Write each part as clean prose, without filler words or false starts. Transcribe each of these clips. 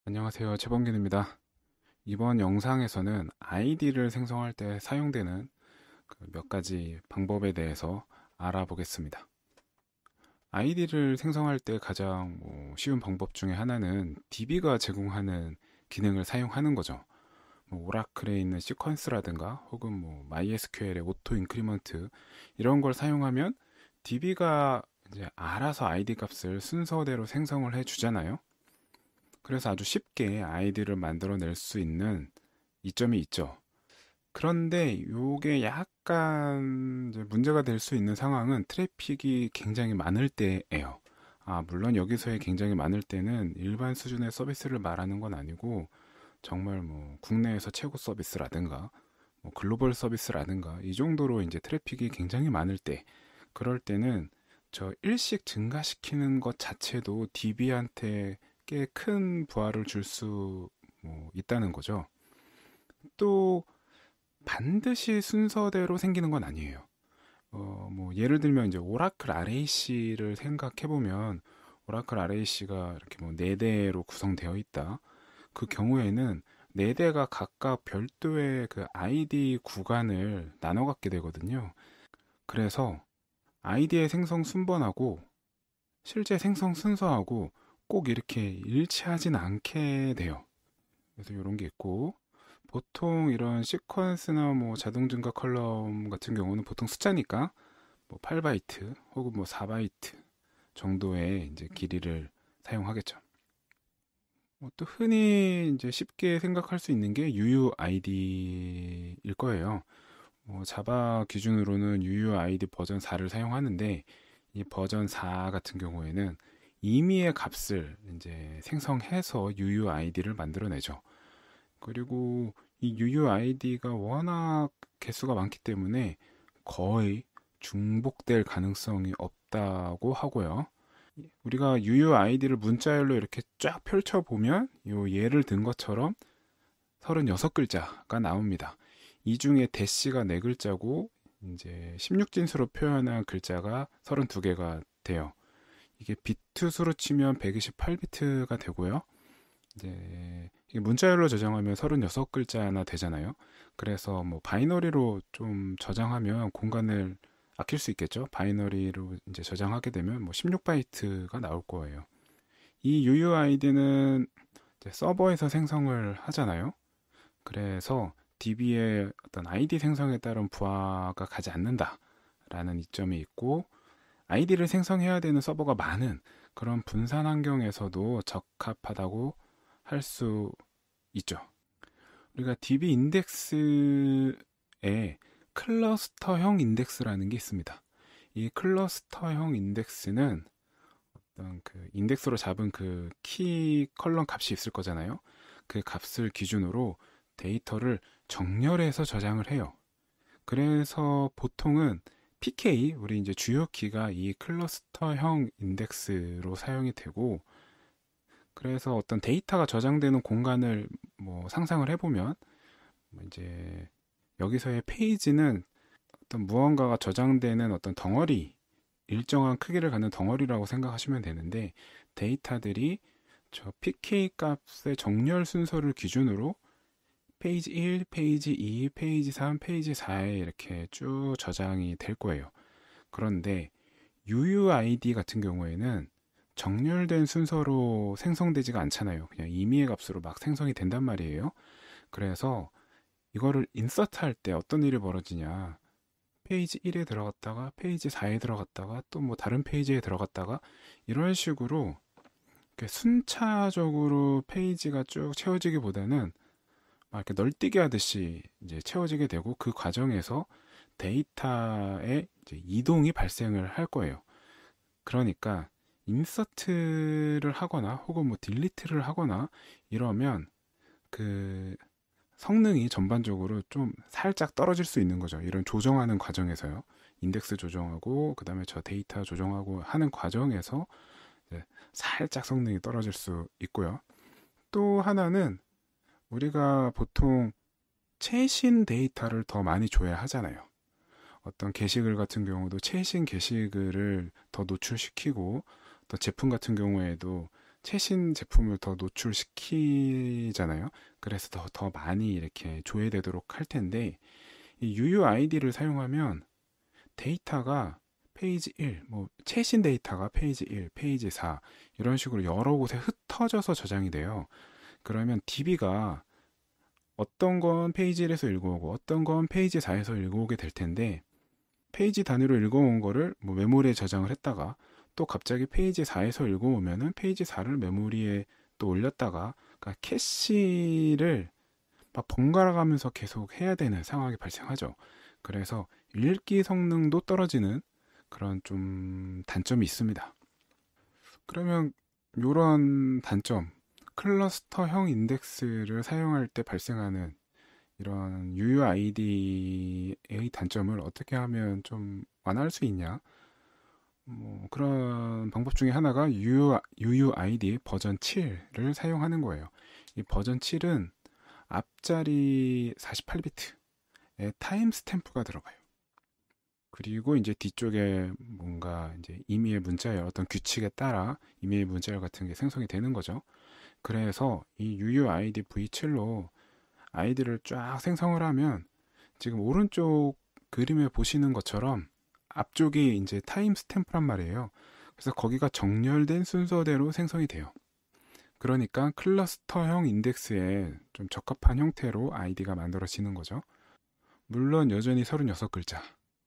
안녕하세요. 최범균입니다. 이번 영상에서는 아이디를 생성할 때 사용되는 그 몇 가지 방법에 대해서 알아보겠습니다. 아이디를 생성할 때 가장 쉬운 방법 중에 하나는 DB가 제공하는 기능을 사용하는 거죠. 오라클에 있는 시퀀스라든가 혹은 MySQL의 오토 인크리먼트 이런 걸 사용하면 DB가 이제 알아서 아이디 값을 순서대로 생성을 해 주잖아요. 그래서 아주 쉽게 아이디를 만들어낼 수 있는 이점이 있죠. 그런데 요게 약간 이제 문제가 될 수 있는 상황은 트래픽이 굉장히 많을 때예요. 물론 여기서의 굉장히 많을 때는 일반 수준의 서비스를 말하는 건 아니고 정말 국내에서 최고 서비스라든가 글로벌 서비스라든가 이 정도로 이제 트래픽이 굉장히 많을 때 그럴 때는 저 일씩 증가시키는 것 자체도 DB한테 꽤 큰 부하를 줄 수 있다는 거죠. 또 반드시 순서대로 생기는 건 아니에요. 예를 들면 이제 오라클 RAC를 생각해 보면 오라클 RAC가 이렇게 네 대로 구성되어 있다. 그 경우에는 네 대가 각각 별도의 그 아이디 구간을 나눠 갖게 되거든요. 그래서 아이디의 생성 순번하고 실제 생성 순서하고 꼭 이렇게 일치하진 않게 돼요. 그래서 이런 게 있고 보통 이런 시퀀스나 자동 증가 컬럼 같은 경우는 보통 숫자니까 8바이트 혹은 4바이트 정도의 이제 길이를 사용하겠죠. 또 흔히 이제 쉽게 생각할 수 있는 게 UUID일 거예요. 자바 기준으로는 UUID 버전 4를 사용하는데 이 버전 4 같은 경우에는 임의의 값을 이제 생성해서 UUID를 만들어내죠. 그리고 이 UUID가 워낙 개수가 많기 때문에 거의 중복될 가능성이 없다고 하고요. 우리가 UUID를 문자열로 이렇게 쫙 펼쳐보면 요 예를 든 것처럼 36글자가 나옵니다. 이 중에 대시가 4글자고 이제 16진수로 표현한 글자가 32개가 돼요. 이게 비트 수로 치면 128비트가 되고요. 이제 이게 문자열로 저장하면 36글자나 되잖아요. 그래서 바이너리로 좀 저장하면 공간을 아낄 수 있겠죠. 바이너리로 이제 저장하게 되면 16바이트가 나올 거예요. 이 UUID는 서버에서 생성을 하잖아요. 그래서 DB의 어떤 아이디 생성에 따른 부하가 가지 않는다라는 이점이 있고 아이디를 생성해야 되는 서버가 많은 그런 분산 환경에서도 적합하다고 할 수 있죠. 우리가 DB 인덱스에 클러스터형 인덱스라는 게 있습니다. 이 클러스터형 인덱스는 어떤 그 인덱스로 잡은 그 키 컬럼 값이 있을 거잖아요. 그 값을 기준으로 데이터를 정렬해서 저장을 해요. 그래서 보통은 PK, 우리 이제 주요 키가 이 클러스터형 인덱스로 사용이 되고, 그래서 어떤 데이터가 저장되는 공간을 상상을 해보면, 이제 여기서의 페이지는 어떤 무언가가 저장되는 어떤 덩어리, 일정한 크기를 갖는 덩어리라고 생각하시면 되는데, 데이터들이 저 PK 값의 정렬 순서를 기준으로 페이지 1, 페이지 2, 페이지 3, 페이지 4에 이렇게 쭉 저장이 될 거예요. 그런데 UUID 같은 경우에는 정렬된 순서로 생성되지가 않잖아요. 그냥 임의의 값으로 막 생성이 된단 말이에요. 그래서 이거를 인서트 할 때 어떤 일이 벌어지냐. 페이지 1에 들어갔다가 페이지 4에 들어갔다가 또 다른 페이지에 들어갔다가 이런 식으로 이렇게 순차적으로 페이지가 쭉 채워지기보다는 막 이렇게 널뛰기 하듯이 이제 채워지게 되고 그 과정에서 데이터의 이제 이동이 발생을 할 거예요. 그러니까 인서트를 하거나 혹은 딜리트를 하거나 이러면 그 성능이 전반적으로 좀 살짝 떨어질 수 있는 거죠. 이런 조정하는 과정에서요. 인덱스 조정하고 그다음에 저 데이터 조정하고 하는 과정에서 살짝 성능이 떨어질 수 있고요. 또 하나는 우리가 보통 최신 데이터를 더 많이 줘야 하잖아요. 어떤 게시글 같은 경우도 최신 게시글을 더 노출시키고 또 제품 같은 경우에도 최신 제품을 더 노출시키잖아요. 그래서 더 많이 이렇게 조회되도록 할 텐데, 이 UUID를 사용하면 데이터가 페이지 1, 뭐 최신 데이터가 페이지 1, 페이지 4 이런 식으로 여러 곳에 흩어져서 저장이 돼요. 그러면 DB가 어떤 건 페이지 1에서 읽어오고 어떤 건 페이지 4에서 읽어오게 될 텐데, 페이지 단위로 읽어온 거를 뭐 메모리에 저장을 했다가 또 갑자기 페이지 4에서 읽어오면은 페이지 4를 메모리에 또 올렸다가, 그러니까 캐시를 막 번갈아 가면서 계속 해야 되는 상황이 발생하죠. 그래서 읽기 성능도 떨어지는 그런 좀 단점이 있습니다. 그러면 이런 단점, 클러스터형 인덱스를 사용할 때 발생하는 이런 UUID의 단점을 어떻게 하면 좀 완화할 수 있냐? 뭐 그런 방법 중에 하나가 UUID 버전 7를 사용하는 거예요. 이 버전 7은 앞자리 48비트에 타임 스탬프가 들어가요. 그리고 이제 뒤쪽에 뭔가 이제 이메일 문자열, 어떤 규칙에 따라 이메일 문자열 같은 게 생성이 되는 거죠. 그래서 이 UUID V7로 아이디를 쫙 생성을 하면 지금 오른쪽 그림에 보시는 것처럼 앞쪽이 이제 타임 스탬프란 말이에요. 그래서 거기가 정렬된 순서대로 생성이 돼요. 그러니까 클러스터형 인덱스에 좀 적합한 형태로 아이디가 만들어지는 거죠. 물론 여전히 36글자.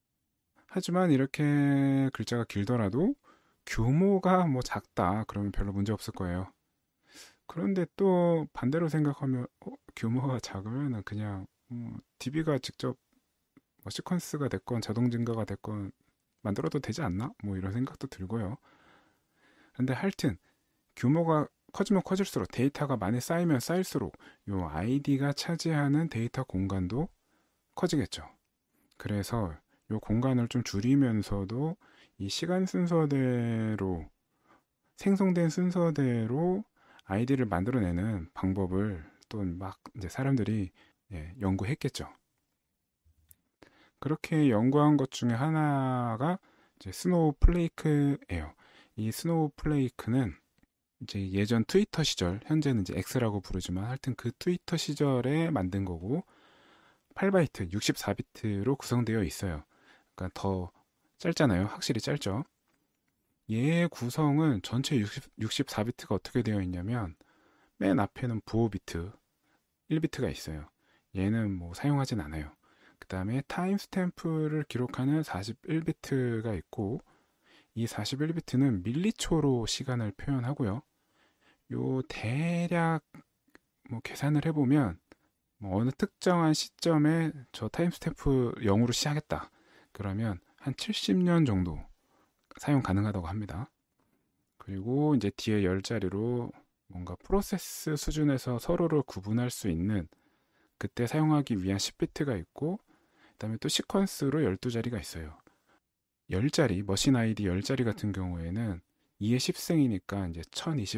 하지만 이렇게 글자가 길더라도 규모가 뭐 작다 그러면 별로 문제 없을 거예요. 그런데 또 반대로 생각하면 규모가 작으면 그냥 DB가 직접 뭐 시퀀스가 됐건 자동 증가가 됐건 만들어도 되지 않나? 뭐 이런 생각도 들고요. 근데 하여튼 규모가 커지면 커질수록, 데이터가 많이 쌓이면 쌓일수록 요 아이디가 차지하는 데이터 공간도 커지겠죠. 그래서 요 공간을 좀 줄이면서도 이 시간 순서대로, 생성된 순서대로 아이디를 만들어내는 방법을 또 막 이제 사람들이 연구했겠죠. 그렇게 연구한 것 중에 하나가 이제 스노우플레이크예요. 이 스노우플레이크는 이제 예전 트위터 시절, 현재는 이제 X라고 부르지만 하여튼 그 트위터 시절에 만든 거고, 8바이트, 64비트로 구성되어 있어요. 그러니까 더 짧잖아요. 확실히 짧죠. 얘의 구성은 전체 64비트가 어떻게 되어 있냐면, 맨 앞에는 부호 비트 1비트가 있어요. 얘는 뭐 사용하진 않아요. 그 다음에 타임스탬프를 기록하는 41비트가 있고, 이 41비트는 밀리초로 시간을 표현하고요. 요 대략 뭐 계산을 해보면 뭐 어느 특정한 시점에 저 타임스탬프 0으로 시작했다. 그러면 한 70년 정도 사용 가능하다고 합니다. 그리고 이제 뒤에 10자리로 뭔가 프로세스 수준에서 서로를 구분할 수 있는, 그때 사용하기 위한 10비트가 있고, 그 다음에 또 시퀀스로 12자리가 있어요. 10자리, 머신 아이디 10자리 같은 경우에는 2의 10승이니까 이제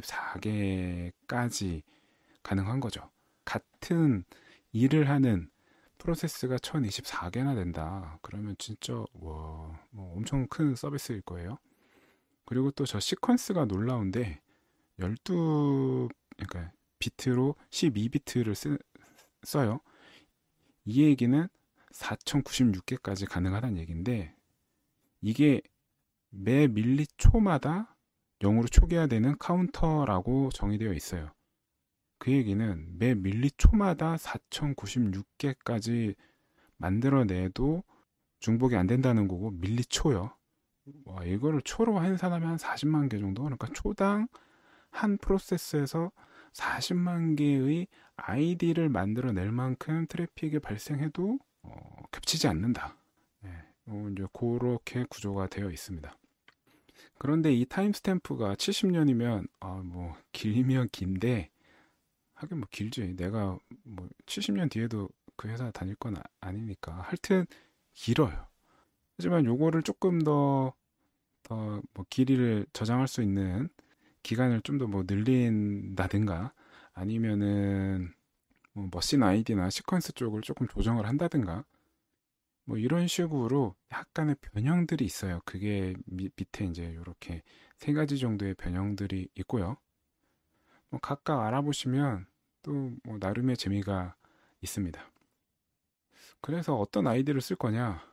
1024개까지 가능한 거죠. 같은 일을 하는 프로세스가 1024개나 된다. 그러면 진짜 뭐 엄청 큰 서비스일 거예요. 그리고 또 저 시퀀스가 놀라운데 12, 그러니까 비트로 12비트를 써요. 이 얘기는 4096개까지 가능하다는 얘기인데, 이게 매 밀리초마다 0으로 초기화되는 카운터라고 정의되어 있어요. 그 얘기는 매 밀리초마다 4096개까지 만들어내도 중복이 안 된다는 거고, 밀리초요. 와, 이거를 초로 한 사람이 한 40만 개 정도? 그러니까 초당 한 프로세스에서 40만 개의 아이디를 만들어낼 만큼 트래픽이 발생해도 겹치지 않는다. 이제 그렇게 구조가 되어 있습니다. 그런데 이 타임스탬프가 70년이면 뭐 길면 긴데, 하긴 뭐 길지. 내가 뭐 70년 뒤에도 그 회사 다닐 건 아니니까. 하여튼 길어요. 하지만 요거를 조금 더 뭐 길이를 저장할 수 있는 기간을 좀 더 뭐 늘린다든가, 아니면은 뭐 머신 아이디나 시퀀스 쪽을 조금 조정을 한다든가, 뭐 이런 식으로 약간의 변형들이 있어요. 그게 밑에 이제 이렇게 세 가지 정도의 변형들이 있고요. 각각 알아보시면 또 나름의 재미가 있습니다. 그래서 어떤 아이디를 쓸 거냐?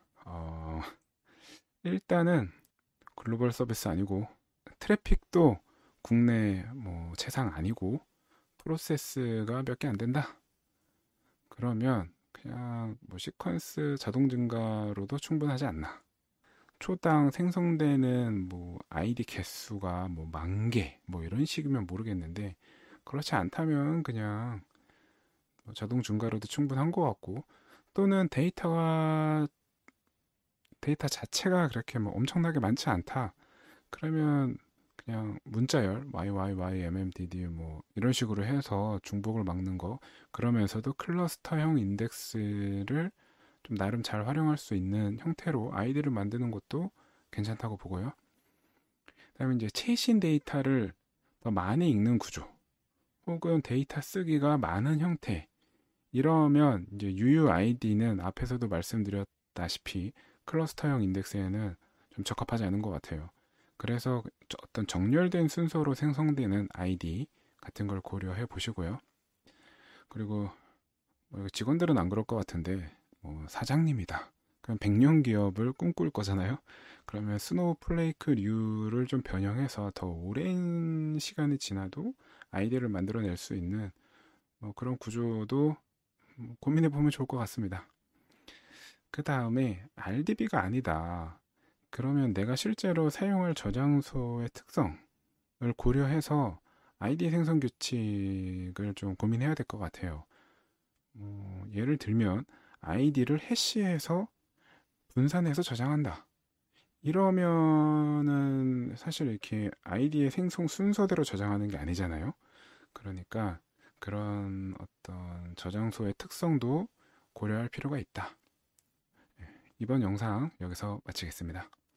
일단은 글로벌 서비스 아니고 트래픽도 국내 최상 아니고 프로세스가 몇 개 안 된다. 그러면 그냥 시퀀스 자동 증가로도 충분하지 않나. 초당 생성되는 아이디 개수가 10,000개 이런 식이면 모르겠는데 그렇지 않다면 그냥 자동 증가로도 충분한 것 같고 또는 데이터 자체가 그렇게 엄청나게 많지 않다. 그러면 그냥 문자열 YYYMMDD 이런 식으로 해서 중복을 막는 거 그러면서도 클러스터형 인덱스를 좀 나름 잘 활용할 수 있는 형태로 아이디를 만드는 것도 괜찮다고 보고요. 그다음에 이제 최신 데이터를 더 많이 읽는 구조 혹은 데이터 쓰기가 많은 형태 이러면 이제 UUID는 앞에서도 말씀드렸다시피 클러스터형 인덱스에는 좀 적합하지 않은 것 같아요. 그래서 어떤 정렬된 순서로 생성되는 아이디 같은 걸 고려해 보시고요. 그리고 직원들은 안 그럴 것 같은데 사장님이다. 그럼 100년 기업을 꿈꿀 거잖아요. 그러면 스노우플레이크류를 좀 변형해서 더 오랜 시간이 지나도 아이디를 만들어낼 수 있는 그런 구조도 고민해 보면 좋을 것 같습니다. 그 다음에 RDB가 아니다. 그러면 내가 실제로 사용할 저장소의 특성을 고려해서 아이디 생성 규칙을 좀 고민해야 될 것 같아요. 예를 들면 아이디를 해시해서 분산해서 저장한다. 이러면은 사실 이렇게 아이디의 생성 순서대로 저장하는 게 아니잖아요. 그러니까 그런 어떤 저장소의 특성도 고려할 필요가 있다. 이번 영상 여기서 마치겠습니다.